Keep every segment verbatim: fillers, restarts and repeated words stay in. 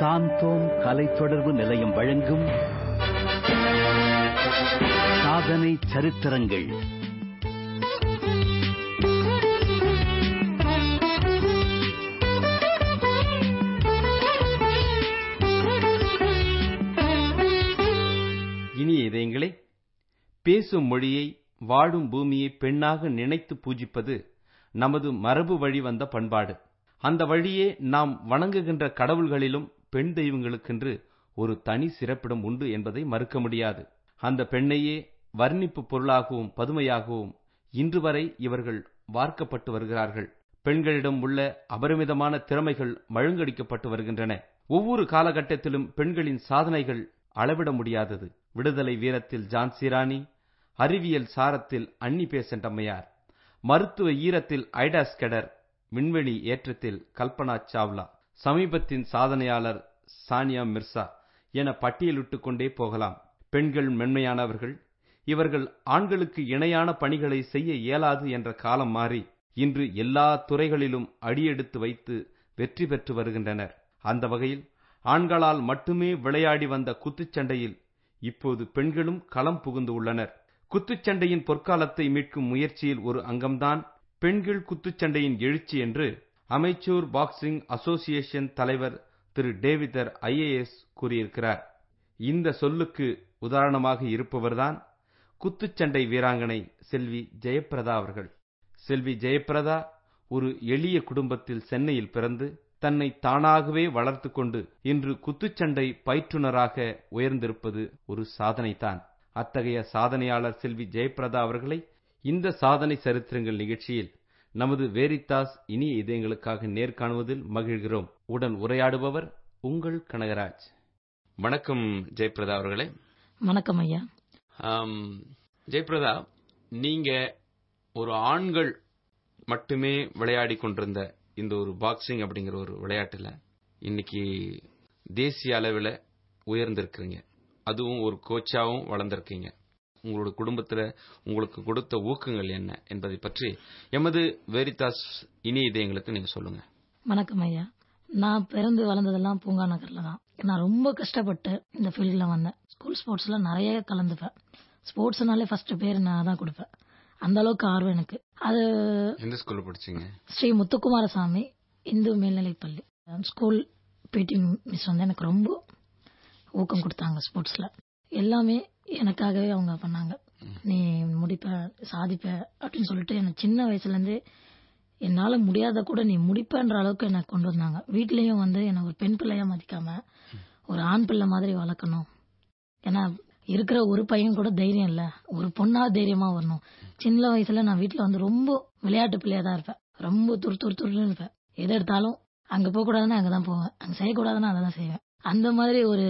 சாந்தோம் கலை தொடர்பு நிலையம் வழங்கும் சாதனை சரித்திரங்கள். இனிய இதயங்களே, பேசும் மொழியை, வாழும் பூமியை பெண்ணாக நினைத்து பூஜிப்பது நமது மரபு வழி வந்த பண்பாடு. அந்த வழியே நாம் வணங்குகின்ற கடவுள்களிலும் பெண் தெய்வங்களுக்கென்று ஒரு தனி சிறப்பிடம் உண்டு என்பதை மறுக்க முடியாது. அந்த பெண்ணையே வர்ணிப்பு பொருளாகவும் பதுமையாகவும் இன்று வரை இவர்கள் வார்க்கப்பட்டு வருகிறார்கள். பெண்களிடம் உள்ள அபரிமிதமான திறமைகள் மழுங்கடிக்கப்பட்டு வருகின்றன. ஒவ்வொரு காலகட்டத்திலும் பெண்களின் சாதனைகள் அளவிட முடியாதது. விடுதலை வீரத்தில் ஜான்சி ராணி, அறிவியல் சாரத்தில் அன்னி பெசன்ட் அம்மையார், மருத்துவ ஈரத்தில் ஐடா ஸ்கெடர், விண்வெளி ஏற்றத்தில் கல்பனா சாவ்லா, சமீபத்தின் சாதனையாளர் சானியா மிர்சா என பட்டியலிட்டுக் கொண்டே போகலாம். பெண்கள் மென்மையானவர்கள். இவர்கள் ஆண்களுக்கு இணையான பணிகளை செய்ய இயலாது என்ற காலம் மாறி இன்று எல்லா துறைகளிலும் அடியெடுத்து வைத்து வெற்றி பெற்று வருகின்றனர். அந்த வகையில் ஆண்களால் மட்டுமே விளையாடி வந்த குத்துச்சண்டையில் இப்போது பெண்களும் களம் புகுந்து உள்ளனர். குத்துச்சண்டையின் பொற்காலத்தை மீட்கும் முயற்சியில் ஒரு அங்கம்தான் பெண்கள் குத்துச்சண்டையின் எழுச்சி என்று அமெச்சூர் பாக்ஸிங் அசோசியேஷன் தலைவர் திரு டேவிதர் ஐஏஎஸ் கூறியிருக்கிறார். இந்த சொல்லுக்கு உதாரணமாக இருப்பவர்தான் குத்துச்சண்டை வீராங்கனை செல்வி ஜெயப்பிரதா அவர்கள். செல்வி ஜெயப்பிரதா ஒரு எளிய குடும்பத்தில் சென்னையில் பிறந்து தன்னை தானாகவே வளர்த்து கொண்டு இன்று குத்துச்சண்டை பயிற்றுனராக உயர்ந்திருப்பது ஒரு சாதனைதான். அத்தகைய சாதனையாளர் செல்வி ஜெயப்பிரதா அவர்களை இந்த சாதனை சரித்திரங்கள் நிகழ்ச்சியில் நமது வேரித்தாஸ் இனிய இதயங்களுக்காக நேர்காணுவதில் மகிழ்கிறோம். உடன் உரையாடுபவர் உங்கள் கனகராஜ். வணக்கம் ஜெயப்பிரதா அவர்களே. வணக்கம் ஐயா. ஜெயப்பிரதா, நீங்க ஒரு ஆண்கள் மட்டுமே விளையாடி கொண்டிருந்த இந்த ஒரு பாக்ஸிங் அப்படிங்கிற ஒரு விளையாட்டுல இன்னைக்கு தேசிய அளவில் உயர்ந்திருக்கிறீங்க. அதுவும் ஒரு கோச்சாவும் வளர்ந்திருக்கீங்க. உங்களோட குடும்பத்துல உங்களுக்கு கொடுத்த ஊக்கங்கள் என்ன என்பதை பற்றி எமது வேரித்தாஸ் இனிய இதயங்களுக்கு நீங்க சொல்லுங்க. வணக்கம் ஐயா. நான் பிறந்து வளர்ந்ததெல்லாம் பூங்கா நகர்ல தான். நான் ரொம்ப கஷ்டப்பட்டு இந்த ஃபீல்ட்ல வந்தேன். ஸ்கூல் ஸ்போர்ட்ஸ்ல நிறைய கலந்துப்பேன். ஸ்போர்ட்ஸ்னாலே ஃபர்ஸ்ட் பேர் நான் தான் கொடுப்பேன். அந்த அளவுக்கு ஆர்வம் எனக்கு. அது எந்த ஸ்கூல்ல படிச்சீங்க? ஸ்ரீ முத்துக்குமாரசாமி இந்து மேல்நிலைப்பள்ளி. ஸ்கூல் பிடி மிஸ் வந்து எனக்கு ரொம்ப ஊக்கம் கொடுத்தாங்க. ஸ்போர்ட்ஸ்ல எல்லாமே எனக்காகவே அவங்க பண்ணாங்க. நீ முடிப்ப, சாதிப்ப அப்படின்னு சொல்லிட்டு எனக்கு சின்ன வயசுல இருந்தே என்னால முடியாத கூட நீ முடிப்பன்ற அளவுக்கு என்னை கொண்டு வந்தாங்க. வீட்லயும் வந்து என்ன ஒரு பெண் பிள்ளையா மதிக்காம ஒரு ஆண் பிள்ளை மாதிரி வளர்க்கணும். ஏன்னா இருக்கிற ஒரு பையன் கூட தைரியம் இல்ல, ஒரு பொண்ணா தைரியமா வரணும். சின்ன வயசுல நான் வீட்டுல வந்து ரொம்ப விளையாட்டு பிள்ளையா தான் இருப்பேன். ரொம்ப துரு துரு துருன்னு இருப்பேன். எது எடுத்தாலும் அங்க போக கூடாதுன்னா அங்கதான் போவேன், அங்க செய்யக்கூடாதுன்னா அதான் செய்வேன். அந்த மாதிரி ஒரு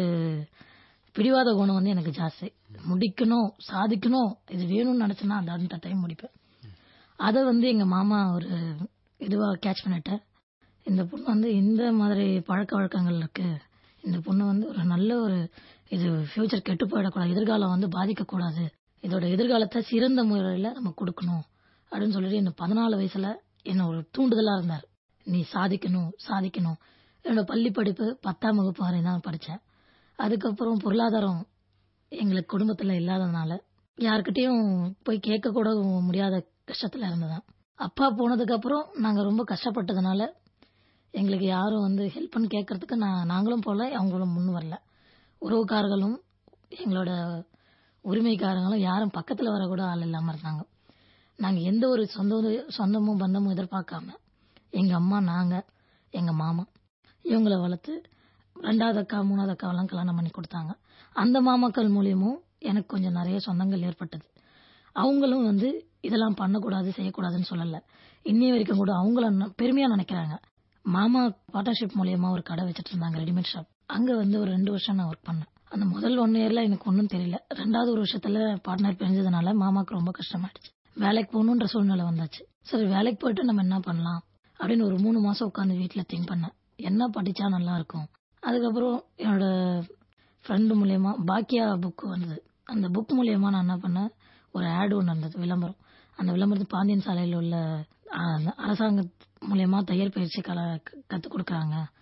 பிடிவாத குணம் வந்து எனக்கு ஜாஸ்தி. முடிக்கணும், சாதிக்கணும், இது வேணும்னு நினைச்சேன்னா அந்த டைம் முடிப்பேன். அதை வந்து எங்க மாமா ஒரு இதுவா கேட்ச் பண்ணிட்ட. இந்த பொண்ணு வந்து இந்த மாதிரி பழக்க வழக்கங்கள் இருக்கு, இந்த பொண்ணு வந்து ஒரு நல்ல ஒரு இது ஃபியூச்சர் கெட்டு போயிடக்கூடாது, எதிர்காலம் வந்து பாதிக்கக்கூடாது, இதோட எதிர்காலத்தை சிறந்த முறையில நம்ம கொடுக்கணும் அப்படின்னு சொல்லிட்டு என்ன பதினாலு வயசுல என்ன ஒரு தூண்டுதலா இருந்தார். நீ சாதிக்கணும் சாதிக்கணும். என்னோட பள்ளி படிப்பு பத்தாம் வகுப்பு வரை தான் படித்தேன். அதுக்கப்புறம் பொருளாதாரம் எங்களுக்கு குடும்பத்தில் இல்லாததுனால யாருக்கிட்டையும் போய் கேட்க கூட முடியாத கஷ்டத்தில் இருந்ததான். அப்பா போனதுக்கு அப்புறம் நாங்கள் ரொம்ப கஷ்டப்பட்டதுனால எங்களுக்கு யாரும் வந்து ஹெல்ப் பண்ணி கேட்கறதுக்கு நான் நாங்களும் போல, அவங்களும் முன் வரல. உறவுக்காரர்களும் எங்களோட உரிமைக்காரங்களும் யாரும் பக்கத்தில் வர கூட ஆள் இல்லாமல் இருந்தாங்க. நாங்கள் எந்த ஒரு சொந்த சொந்தமும் பந்தமும் எதிர்பார்க்காம எங்கள் அம்மா, நாங்கள், எங்கள் மாமா இவங்களை வளர்த்து ரெண்டாவது அக்கா மூணாவது அக்காவெல்லாம் கல்யாணம் பண்ணி கொடுத்தாங்க. அந்த மாமாக்கள் மூலியமும் எனக்கு கொஞ்சம் நிறைய சொந்தங்கள் ஏற்பட்டது. அவங்களும் வந்து இதெல்லாம் பண்ணக்கூடாது செய்யக்கூடாதுன்னு சொல்லல. இன்னைய வரைக்கும் கூட அவங்கள பெருமையா நினைக்கிறாங்க. மாமா பார்ட்னர்ஷிப் மூலியமா ஒரு கடை வச்சுட்டு இருந்தாங்க, ரெடிமேட் ஷாப். அங்க வந்து ஒரு ரெண்டு வருஷம் நான் ஒர்க் பண்ணேன். அந்த முதல் ஒன் இயர்ல எனக்கு ஒன்றும் தெரியல. ரெண்டாவது ஒரு வருஷத்துல பார்ட்னர் பிரிஞ்சதுனால மாமாக்கு ரொம்ப கஷ்டமாயிடுச்சு. வேலைக்கு போகணுன்ற சூழ்நிலை வந்தாச்சு. சரி, வேலைக்கு போயிட்டு நம்ம என்ன பண்ணலாம் அப்படின்னு ஒரு மூணு மாசம் உட்காந்து வீட்டுல திங்க் பண்ணேன், என்ன படிச்சா நல்லா இருக்கும். அதுக்கப்புறம் என்னோட ஃப்ரெண்டு மூலியமா பாக்கியா புக் வந்தது. அந்த புக் மூலியமா நான் என்ன பண்ணேன், ஒரு ஆட் ஒன்று இருந்தது, விளம்பரம். அந்த விளம்பரத்து பாண்டியன் சாலையில் உள்ள அரசாங்க மூலியமா தையல் பயிற்சி கற்றுக் கொடுக்குறாங்க,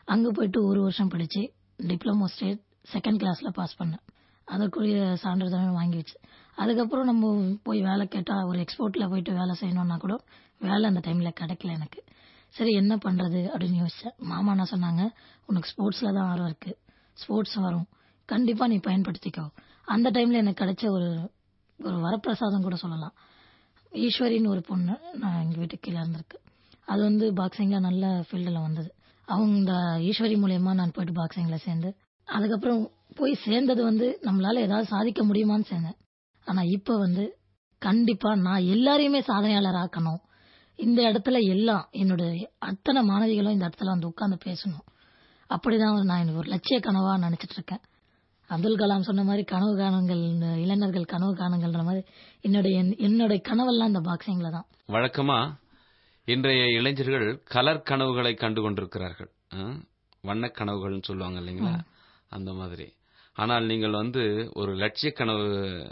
அங்கே போயிட்டு ஒரு வருஷம் படித்து டிப்ளமோ ஸ்டேட் செகண்ட் கிளாஸில் பாஸ் பண்ணேன். அதற்குரிய சான்றிதழ் வாங்கி வச்சு அதுக்கப்புறம் நம்ம போய் வேலை கேட்டால் ஒரு எக்ஸ்போர்ட்டில் போயிட்டு வேலை செய்யணும்னா கூட வேலை அந்த டைமில் கிடைக்கல எனக்கு. சரி என்ன பண்ணுறது அப்படின்னு யோசித்தேன். மாமா என்ன சொன்னாங்க, உனக்கு ஸ்போர்ட்ஸில் தான் ஆர்வம் இருக்குது, ஸ்போர்ட்ஸ் வரும், கண்டிப்பாக நீ பயன்படுத்திக்கோ. அந்த டைமில் எனக்கு கிடைச்ச ஒரு ஒரு வரப்பிரசாதம் கூட சொல்லலாம். ஈஸ்வரின்னு ஒரு பொண்ணு நான் எங்கள் வீட்டுக்கு கீழே இருந்திருக்கு. அது வந்து பாக்ஸிங்கில் நல்ல ஃபீல்டில் வந்தது. அவங்க இந்த ஈஸ்வரி மூலயமா நான் போயிட்டு பாக்ஸிங்கில் சேர்ந்து அதுக்கப்புறம் போய் சேர்ந்தது வந்து நம்மளால ஏதாவது சாதிக்க முடியுமான்னு சேர்ந்தேன். ஆனால் இப்போ வந்து கண்டிப்பாக நான் எல்லாரையுமே சாதனையாளர் ஆக்கணும். இந்த இடத்துல எல்லாம் என்னோட அத்தனை மாணவிகளும் இந்த இடத்துல வந்து உட்காந்து பேசணும். அப்படிதான் நான் எனக்கு ஒரு லட்சிய கனவாக நினச்சிட்டு இருக்கேன். அப்துல் கலாம் சொன்ன மாதிரி கனவு காணுங்கள் இளைஞர்கள், கனவு காணுங்கள்ன்ற மாதிரி என்னுடைய என்னுடைய கனவெல்லாம் இந்த பாக்ஸிங்ல தான். வழக்கமா இன்றைய இளைஞர்கள் கலர் கனவுகளை கண்டு கொண்டிருக்கிறார்கள், வண்ண கனவுகள்னு சொல்லுவாங்க இல்லைங்களா, அந்த மாதிரி. ஆனால் நீங்கள் வந்து ஒரு லட்சிய கனவு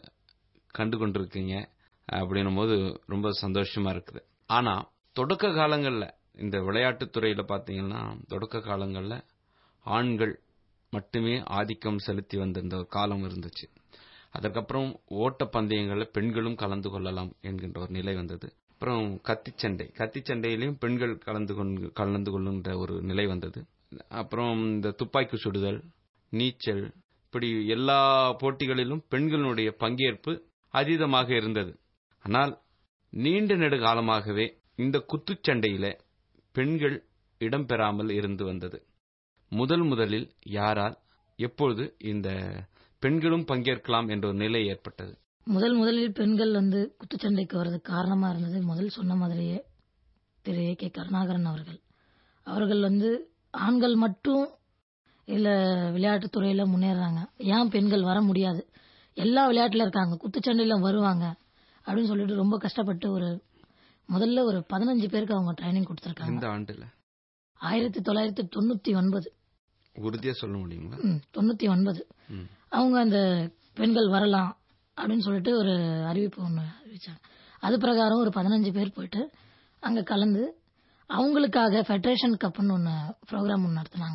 கண்டு கொண்டிருக்கீங்க அப்படின்னும் போது ரொம்ப சந்தோஷமா இருக்குது. ஆனா தொடக்க காலங்கள்ல இந்த விளையாட்டுத் துறையில பாத்தீங்கன்னா தொடக்க காலங்கள்ல ஆண்கள் மட்டுமே ஆதிக்கம் செலுத்தி வந்திருந்த ஒரு காலம் இருந்துச்சு. அதற்கப்புறம் ஓட்ட பந்தயங்கள்ல பெண்களும் கலந்து கொள்ளலாம் என்கின்ற ஒரு நிலை வந்தது. அப்புறம் கத்திச்சண்டை கத்திச்சண்டையிலையும் பெண்கள் கலந்து கொண்டு கலந்து கொள்ளுன்ற ஒரு நிலை வந்தது. அப்புறம் இந்த துப்பாக்கி சுடுதல், நீச்சல், இப்படி எல்லா போட்டிகளிலும் பெண்களுடைய பங்கேற்பு அதீதமாக இருந்தது. ஆனால் நீண்ட நெடு காலமாகவே இந்த குத்துச்சண்டையில பெண்கள் இடம்பெறாமல் இருந்து வந்தது. முதல் முதலில் யாரால் எப்பொழுது இந்த பெண்களும் பங்கேற்கலாம் என்ற ஒரு நிலை ஏற்பட்டது? முதல் முதலில் பெண்கள் வந்து குத்துச்சண்டைக்கு வர்றதுக்கு காரணமா இருந்தது முதல் சொன்ன மாதிரியே திரு ஏ கே கருணாகரன் அவர்கள். அவர்கள் வந்து ஆண்கள் மட்டும் இல்ல விளையாட்டுத் துறையில முன்னேறாங்க, ஏன் பெண்கள் வர முடியாது, எல்லா விளையாட்டுல இருக்காங்க, குத்துச்சண்டையில வருவாங்க அப்படின்னு சொல்லிட்டு ரொம்ப கஷ்டப்பட்டு ஒரு முதல்ல ஒரு பதினஞ்சு பேருக்கு அவங்க ட்ரைனிங் கொடுத்திருக்காங்க. இந்த ஆண்டுல ஆயிரத்தி தொள்ளாயிரத்தி தொண்ணூத்தி ஒன்பது உறுதியா சொல்ல முடியுங்களா? தொண்ணூத்தி ஒன்பது அவங்க அந்த பெண்கள் வரலாம் அப்படின்னு சொல்லிட்டு ஒரு அறிவிப்பு ஒன்று அறிவிச்சாங்க. அது பிரகாரம் ஒரு பதினஞ்சு பேர் போயிட்டு அங்க கலந்து அவங்களுக்காக ஃபெடரேஷன் கப்னு ஒன்று ப்ரோக்ராம் ஒன்று நடத்தினாங்க.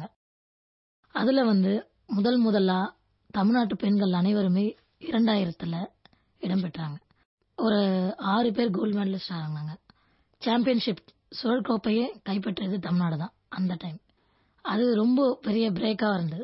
அதுல வந்து முதல் முதலா தமிழ்நாட்டு பெண்கள் அனைவருமே இரண்டாயிரத்துல இடம்பெற்றாங்க. ஒரு ஆறு பேர் கோல்டு மெடலிஸ்ட் ஆனாங்க. சாம்பியன்ஷிப் சுழற்கோப்பையே கைப்பற்றியது தமிழ்நாடு தான் அந்த டைம். அது ரொம்ப பெரிய பிரேக்கா இருந்தது.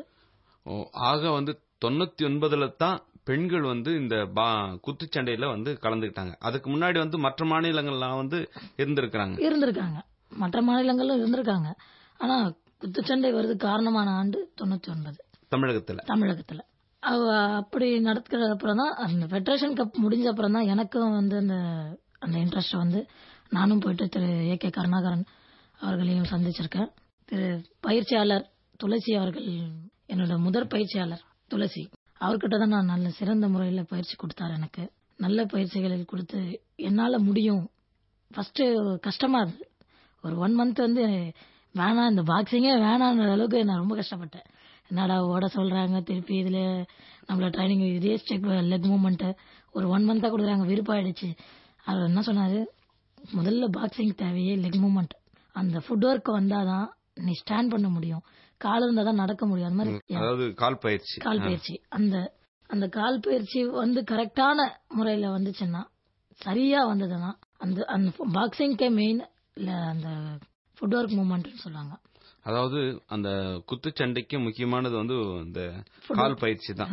ஆக வந்து தொண்ணூத்தி ஒன்பதுல தான் பெண்கள் வந்து இந்த குத்துச்சண்டையில வந்து கலந்துக்கிட்டாங்க. அதுக்கு முன்னாடி வந்து மற்ற மாநிலங்கள்லாம் வந்து இருந்திருக்காங்க இருந்திருக்காங்க மற்ற மாநிலங்களும் இருந்திருக்காங்க. ஆனா குத்துச்சண்டை வருது காரணமான ஆண்டு தொண்ணூத்தி ஒன்பது தமிழகத்துல தமிழகத்துல அப்படி நடத்துக்கிற அப்புறம் தான் அந்த ஃபெடரேஷன் கப் முடிஞ்ச அப்புறம் தான் எனக்கும் வந்து அந்த அந்த இன்ட்ரெஸ்ட் வந்து நானும் போயிட்டு திரு ஏ கே கருணாகரன் அவர்களையும் சந்திச்சிருக்கேன். திரு பயிற்சியாளர் துளசி அவர்கள் என்னோட முதற் பயிற்சியாளர் துளசி அவர்கிட்ட தான் நான் நல்ல சிறந்த முறையில் பயிற்சி கொடுத்தாரு. எனக்கு நல்ல பயிற்சிகளை கொடுத்து என்னால முடியும். ஃபர்ஸ்ட் கஷ்டமா இருந்தது. ஒரு ஒன் மந்த் வந்து வேணாம், இந்த பாக்ஸிங்கே வேணான்ற அளவுக்கு நான் ரொம்ப கஷ்டப்பட்டேன். என்னடா ஓட சொல்றாங்க, திருப்பி இதுல நம்மள ட்ரைனிங் இதே ஸ்டெப் லெக் மூவ்மெண்ட் ஒரு ஒன் மந்தா கொடுக்குறாங்க, விருப்பாயிடுச்சு. அவர் என்ன சொன்னாரு, முதல்ல பாக்ஸிங் தேவையே லெக் மூவ்மெண்ட், அந்த ஃபுட் ஒர்க் வந்தாதான் நீ ஸ்டாண்ட் பண்ண முடியும், கால் இருந்தா தான் நடக்க முடியும். அந்த மாதிரி அதாவது கால் பயிற்சி கால் பயிற்சி அந்த அந்த கால் பயிற்சி வந்து கரெக்டான முறையில வந்துச்சுன்னா, சரியா வந்ததுன்னா அந்த அந்த பாக்ஸிங்க்கே மெயின் இல்ல அந்த ஃபுட் ஒர்க் மூவ்மெண்ட் சொல்லுவாங்க. அதாவது அந்த குத்துச்சண்டைக்கு முக்கியமானது வந்து இந்த கால் பயிற்சி தான்.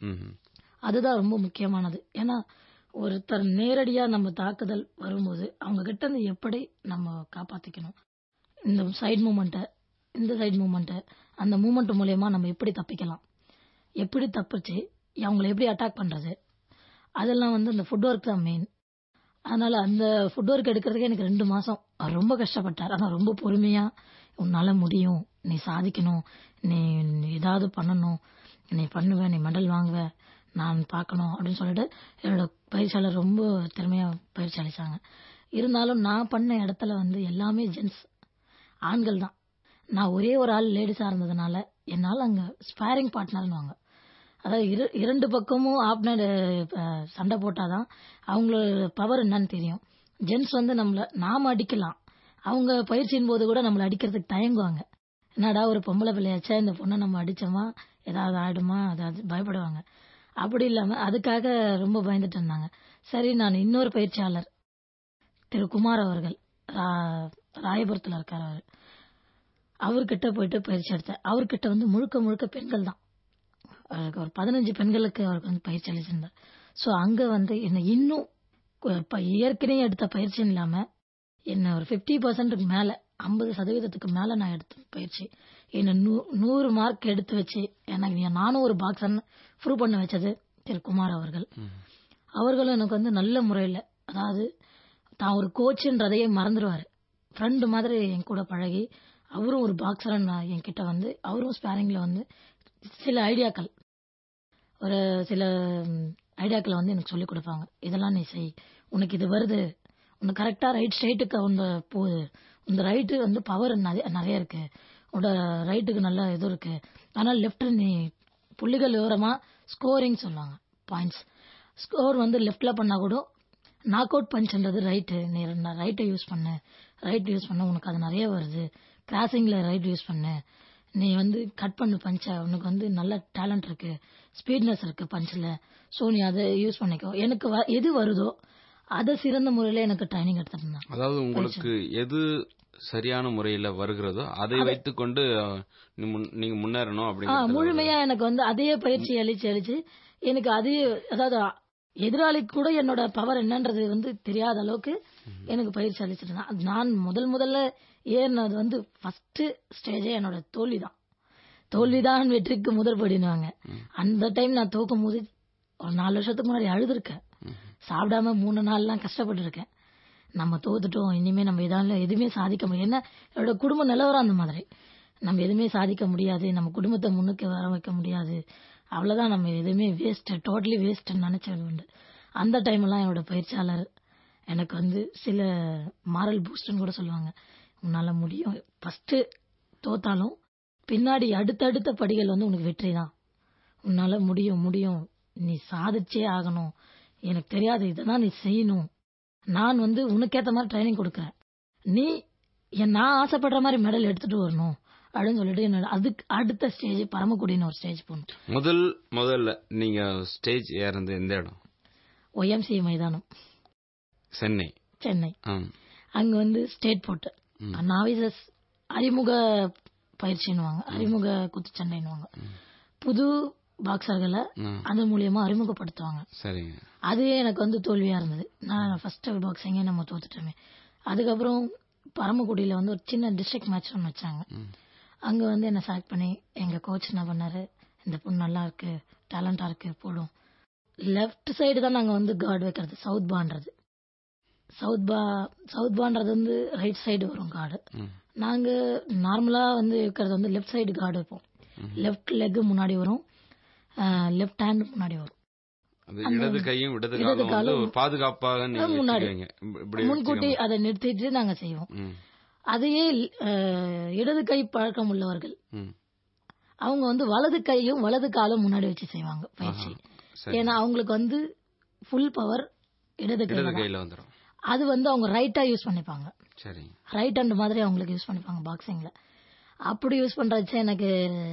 அதுதான் ரொம்ப முக்கியமானது. ஏன்னா ஒருத்தர் நேரடியா நம்ம தாக்குதல் வரும்போது அவங்க கிட்ட இருந்து எப்படி நம்ம காப்பாத்திக்கணும், இந்த சைட் மூவ்மெண்ட் இந்த சைட் மூவ்மெண்ட் அந்த மூவ்மெண்ட் மூலமா நம்ம எப்படி தப்பிக்கலாம், எப்படி தப்பிச்சு அவங்களை எப்படி அட்டாக் பண்றது, அதெல்லாம் வந்து அந்த ஃபுட் ஒர்க் தான் மெயின். அதனால அந்த ஃபுட் ஒர்க் எடுக்கிறதுக்கு எனக்கு ரெண்டு மாசம் அவர் ரொம்ப கஷ்டப்பட்டார். ஆனா ரொம்ப பொறுமையா, உன்னால முடியும், நீ சாதிக்கணும், நீ ஏதாவது பண்ணணும், நீ பண்ணுவ, நீ மெடல் வாங்குவ, நான் பார்க்கணும் அப்படின்னு சொல்லிட்டு என்னோட பயிற்சியாளர் ரொம்ப திறமையா பயிற்சி அளிச்சாங்க. இருந்தாலும் நான் பண்ண இடத்துல வந்து எல்லாமே ஜென்ஸ், ஆண்கள் தான். நான் ஒரே ஒரு ஆள் லேடிஸா இருந்ததுனால என்னால் அங்க ஸ்பேரிங் பார்ட்னர்னுவாங்க, அதாவது இரு இரண்டு பக்கமும் ஆப்னட் சண்டை போட்டாதான் அவங்களோட பவர் என்னன்னு தெரியும். ஜென்ஸ் வந்து நம்மள நாம அடிக்கலாம், அவங்க பயிற்சியின் போது கூட நம்மள அடிக்கிறதுக்கு தயங்குவாங்க. என்னடா ஒரு பொம்பளை பிள்ளையாச்சா இந்த பொண்ணை நம்ம அடிச்சோமா ஏதாவது ஆயிடுமா அதாவது பயப்படுவாங்க. அப்படி இல்லாம அதுக்காக ரொம்ப பயந்துட்டு இருந்தாங்க. சரி, நான் இன்னொரு பயிற்சியாளர் திரு குமார் அவர்கள் ரா- ராயபுரத்துல இருக்காரு அவரு. அவர்கிட்ட போயிட்டு பயிற்சி எடுத்தேன். அவர்கிட்ட வந்து முழுக்க முழுக்க பெண்கள் தான். அவருக்கு ஒரு பதினஞ்சு பெண்களுக்கு அவருக்கு வந்து பயிற்சி அளிச்சிருந்தார். ஸோ அங்க வந்து என்ன இன்னும் கு- இப்ப ஏற்கனவே எடுத்த பயிற்சின்னு இல்லாம என்ன ஒரு ஃபிஃப்டி பர்சன்ட்டுக்கு மேல ஐம்பது சதவீதத்துக்கு மேல நான் எடுத்த பயிற்சி என்ன நூ- நூறு மார்க் எடுத்து வச்சு எனக்கு நானும் ஒரு பாக்ஸர் ப்ரூவ் பண்ண வச்சது திரு குமார் அவர்கள். அவர்களும் எனக்கு வந்து நல்ல முறையில், அதாவது தான் ஒரு கோச்சுன்றதையே மறந்துடுவாரு. ஃப்ரெண்டு மாதிரி என் கூட பழகி அவரும் ஒரு பாக்ஸர் என்கிட்ட வந்து அவரும் ஸ்பேரிங்ல வந்து சில ஐடியாக்கள் ஒரு சில ம், ஐடியாக்களை வந்து எனக்கு சொல்லிக் கொடுப்பாங்க. இதெல்லாம் நீ செய், உனக்கு இது வருது, உனக்கு கரெக்டா ரைட் ஸ்ட்ரைட்டுக்கு உங்க போகுது, இந்த ரைட்டு வந்து பவர் நிறைய இருக்கு, உன்னோட ரைட்டுக்கு நல்ல இது இருக்கு, ஆனால் லெஃப்ட் நீ புள்ளிகள் விவரமா ஸ்கோரிங் சொல்லுவாங்க, பாயிண்ட்ஸ் ஸ்கோர் வந்து லெஃப்ட்ல பண்ணா கூட நாக் அவுட் பஞ்ச்ன்றது ரைட்டு, நீ ரைட்டை யூஸ் பண்ணு, ரைட் யூஸ் பண்ண உனக்கு அது நிறைய வருது, கிராசிங்ல ரைட் யூஸ் பண்ணு, நீ வந்து கட் பண்ணு பஞ்ச, உனக்கு வந்து நல்ல டேலண்ட் இருக்கு, ஸ்பீட்னஸ் இருக்கு பஞ்சில், ஸோ நீ அதை யூஸ் பண்ணிக்கோ. எனக்கு வ- எது வருதோ அதை சிறந்த முறையில் எனக்கு ட்ரைனிங் எடுத்துட்டு இருந்தான். அதாவது உங்களுக்கு எது சரியான முறையில வருகிறதோ அதை வைத்துக்கொண்டு அஹ், நீ முன்- நீங்க முன்னேறணும் ஆ, அப்படிங்கிறது. முழுமையா எனக்கு வந்து அதே பயிற்சி அளிச்சு அளிச்சு எனக்கு அதே, அதாவது எதிராளிக்கு கூட என்னோட பவர் என்னன்றது வந்து தெரியாத அளவுக்கு எனக்கு பயிற்சி அளிச்சிட்டு இருந்தான். நான் முதல் முதல்ல ஏறினது வந்து ஃபர்ஸ்ட் ஸ்டேஜே என்னோட தோல்விதான். தோல்விதான் வெற்றிக்கு முதல் படினுவாங்க. அந்த டைம் நான் தோக்கும் போது ஒரு நாலு வருஷத்துக்கு முன்னாடி அழுதுருக்கேன். சாப்பிடாம மூணு நாள்லாம் கஷ்டப்பட்டு இருக்கேன். நம்ம தோத்துட்டோம், இனிமே நம்ம எதால எதுவுமே சாதிக்க முடியாது. என்ன என்னோட குடும்ப நிலவரம் அந்த மாதிரி, நம்ம எதுவுமே சாதிக்க முடியாது, நம்ம குடும்பத்தை முன்னுக்கு வர வைக்க முடியாது, அவ்வளவுதான், நம்ம எதுவுமே வேஸ்ட், டோட்டலி வேஸ்ட் நினைச்சது உண்டு. அந்த டைம் எல்லாம் என்னோட பயிற்சியாளர் எனக்கு வந்து சில மாரல் பூஸ்ட்னு கூட சொல்லுவாங்க. உன்னால முடியும், ஃபர்ஸ்ட் தோத்தாலும் பின்னாடி அடுத்தடுத்த படிகள் வந்து உனக்கு வெற்றி தான், உன்னால முடியும் முடியும், நீ சாதிச்சே ஆகணும், எனக்கு தெரியாது இதெல்லாம் நீ செய்யணும், நான் வந்து உனக்கேத்த மாதிரி ட்ரைனிங் கொடுக்கறேன், நீ என் நான் ஆசைப்படுற மாதிரி மெடல் எடுத்துட்டு வரணும் அப்படின்னு சொல்லிட்டு என்னோட அதுக்கு அடுத்த ஸ்டேஜ் பரமக்குடின்னு ஒரு ஸ்டேஜ் போகணும். முதல் முதல்ல நீங்க ஸ்டேஜ் ஏறது எந்த இடம்? ஒய்எம்சிஏ மைதானம், சென்னை, சென்னை. ஆம். அங்க வந்து ஸ்டேட் போட்டு நாவிசஸ் அறிமுக பயிற்சின்னுவாங்க, அறிமுக குத்துச்சண்டைன்னுவாங்க. புது பாக்ஸர்களை ம். அது மூலியமா அறிமுகப்படுத்துவாங்க. சரிங்க. அதுவே எனக்கு வந்து தோல்வியா இருந்தது. நான் ஃபர்ஸ்ட் பாக்ஸிங்கே நம்ம தோத்துட்டோமே. அதுக்கப்புறம் பரமக்குடியில வந்து ஒரு சின்ன டிஸ்ட்ரிக்ட் மேட்ச் ஒன்று வச்சாங்க. அங்க வந்து என்ன செலக்ட் பண்ணி எங்க கோச் என்ன பண்ணாரு, இந்த பொண்ணு நல்லா இருக்கு, டேலண்டா இருக்கு, போடும். லெஃப்ட் சைடு தான் நாங்க வந்து கார்டு வைக்கிறது, சவுத் பான்றது. சவுத் பா சவுத் பான்றது வந்து ரைட் சைடு வரும் கார்டு. நாங்க நார்மலா வந்து இருக்கிறது வந்து லெஃப்ட் சைடு கார்டு வைப்போம். லெஃப்ட் லெக் முன்னாடி வரும், லெஃப்ட் ஹேண்ட் முன்னாடி வரும். அது இடது கையும் இடது இடது காலும் வந்து காலும் ஒரு பாதுகாப்பாக நீங்க முன்னாடி வச்சுக்குவீங்க. இப்படி முன்கூட்டி வச்சுக்கோங்க. அதை நிறுத்திட்டு நாங்க செய்வோம். ம், அதையே அஹ், இடது கை பழக்கம் உள்ளவர்கள் ம். அவங்க வந்து வலது கையும் வலது காலும் முன்னாடி வச்சு செய்வாங்க பயிற்சி. சரி. ஏன்னா அவங்களுக்கு வந்து ஃபுல் பவர் இடது இடது கையில தான். கையில வந்துரும். அது வந்து அவங்க ரைட்டா யூஸ் பண்ணிப்பாங்க, சரி. ரைட் ஹேண்ட் மாதிரி அவங்களுக்கு யூஸ் பண்ணிப்பாங்க பாக்ஸிங்ல. அப்படி யூஸ் பண்றச்சு எனக்கு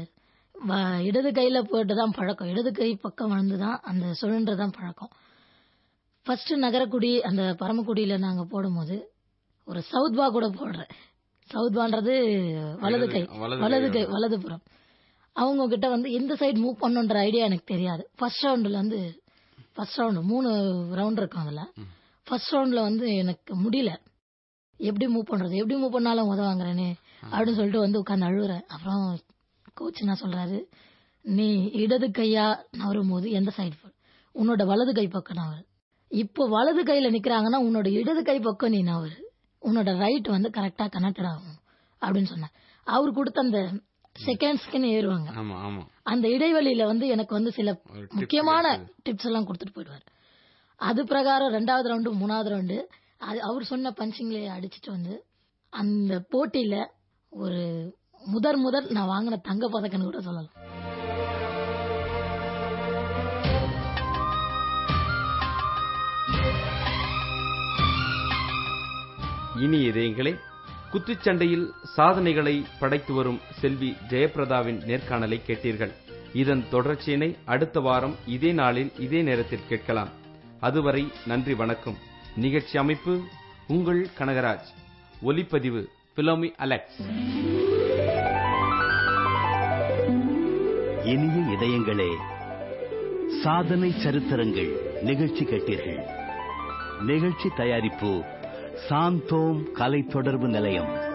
வ- இடது கையில போட்டு தான் பழக்கம், இடது கை பக்கம் வந்து தான் அந்த சுழன்றதான் பழக்கம். ஃபர்ஸ்ட் நகரக்குடி அந்த பரமக்குடியில நாங்க போடும்போது ஒரு சவுத் பா கூட போடுறேன். சவுத் பான்றது வலது கை, வலது வலது கை கையோட. வலதுபுறம். அவங்க கிட்ட வந்து எந்த சைடு மூவ் பண்ணுன்ற ஐடியா எனக்கு தெரியாது. ஃபர்ஸ்ட் ரவுண்ட்ல வந்து ஃபர்ஸ்ட் ரவுண்ட் மூணு ரவுண்ட் இருக்கும் அதுல. ஃபர்ஸ்ட் ரவுண்ட்ல வந்து எனக்கு முடியல, எப்படி மூவ் பண்றது, எப்படி மூவ் பண்ணாலும் உதவாங்கிறேனே அப்படின்னு சொல்லிட்டு வந்து உட்காந்து அழுகுறேன். அப்புறம் கோச் என்ன சொல்றாரு, நீ இடது கையா நவரும் போது எந்த சைடு போ, உன்னோட வலது கை பக்கம் நவரு. இப்போ வலது கையில நிக்கிறாங்கன்னா உன்னோட இடது கை பக்கம் நீ நவரு, உன்னோட ரைட் வந்து கரெக்டா கனெக்டட் ஆகும் அப்படின்னு சொன்னேன். அவர் கொடுத்த அந்த செகண்ட்ஸ்க்குன்னு ஏறுவாங்க, ஆமா, ஆமா. அந்த இடைவெளியில வந்து எனக்கு வந்து சில ஒரு tip முக்கியமான கிடைச்சது. டிப்ஸ் எல்லாம் கொடுத்துட்டு போயிடுவார். அது பிரகாரம் ரெண்டாவது ரவுண்டு மூணாவது ரவுண்டு அது அவர் சொன்ன பஞ்சிங்ல அடிச்சிட்டு வந்து அந்த போட்டியில ஒரு முதல் முதல் நான் வாங்கின தங்க பதக்கன்னு கூட சொல்லலாம். இனி இதயங்களே, குத்துச்சண்டையில் சாதனைகளை படைத்து வரும் செல்வி ஜெயப்பிரதாவின் நேர்காணலை கேட்டீர்கள். இதன் தொடர்ச்சியினை அடுத்த வாரம் இதே நாளில் இதே நேரத்தில் கேட்கலாம். அதுவரை நன்றி, வணக்கம். நிகழ்ச்சி அமைப்பு உங்கள் கனகராஜ். ஒலிப்பதிவு பிலோமி அலெக்ஸ். இனிய இதயங்களே, சாதனை சரித்திரங்கள் நிகழ்ச்சி கேட்டீர்கள். நிகழ்ச்சி தயாரிப்பு சாந்தோம் கலை தொடர்பு நிலையம்.